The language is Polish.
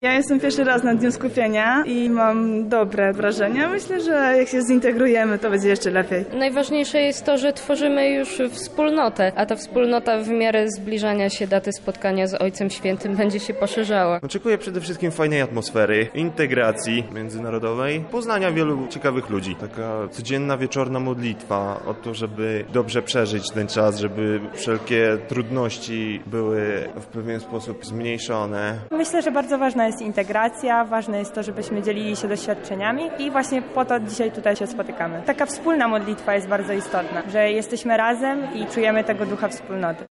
Ja jestem pierwszy raz na Dniu Skupienia i mam dobre wrażenia. Myślę, że jak się zintegrujemy, to będzie jeszcze lepiej. Najważniejsze jest to, że tworzymy już wspólnotę, a ta wspólnota w miarę zbliżania się daty spotkania z Ojcem Świętym będzie się poszerzała. Oczekuję przede wszystkim fajnej atmosfery, integracji międzynarodowej, poznania wielu ciekawych ludzi. Taka codzienna wieczorna modlitwa o to, żeby dobrze przeżyć ten czas, żeby wszelkie trudności były w pewien sposób zmniejszone. Myślę, że bardzo ważna jest integracja, ważne jest to, żebyśmy dzielili się doświadczeniami i właśnie po to dzisiaj tutaj się spotykamy. Taka wspólna modlitwa jest bardzo istotna, że jesteśmy razem i czujemy tego ducha wspólnoty.